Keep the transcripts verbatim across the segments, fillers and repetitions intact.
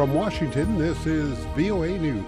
From Washington, this is V O A News.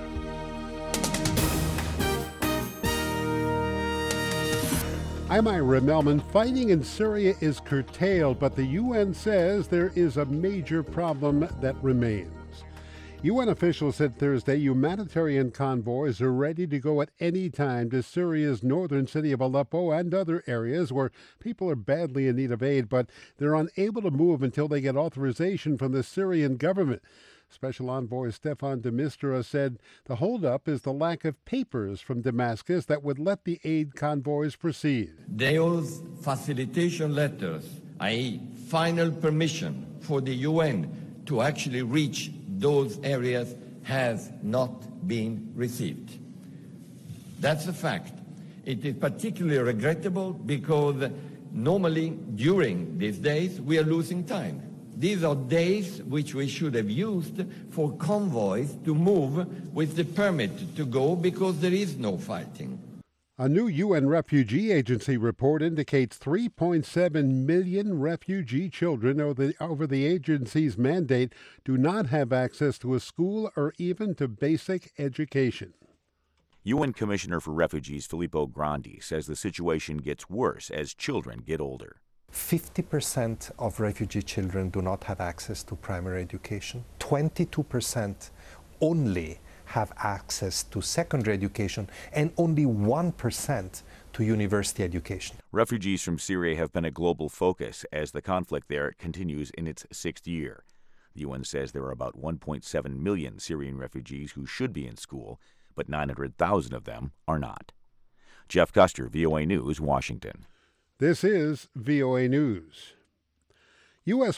I'm Ira Melman. Fighting in Syria is curtailed, but the U N says there is a major problem that remains. U N officials said Thursday humanitarian convoys are ready to go at any time to Syria's northern city of Aleppo and other areas where people are badly in need of aid, but they're unable to move until they get authorization from the Syrian government. Special Envoy Stefan de Mistura said the holdup is the lack of papers from Damascus that would let the aid convoys proceed. Those facilitation letters, that is final permission for the U N to actually reach those areas, has not been received. That's a fact. It is particularly regrettable because normally during these days we are losing time. These are days which we should have used for convoys to move with the permit to go because there is no fighting. A new U N Refugee Agency report indicates three point seven million refugee children over the, over the agency's mandate do not have access to a school or even to basic education. U N Commissioner for Refugees Filippo Grandi says the situation gets worse as children get older. fifty percent of refugee children do not have access to primary education. twenty-two percent only have access to secondary education, and only one percent to university education. Refugees from Syria have been a global focus as the conflict there continues in its sixth year. The U N says there are about one point seven million Syrian refugees who should be in school, but nine hundred thousand of them are not. Jeff Custer, V O A News, Washington. This is V O A News. U S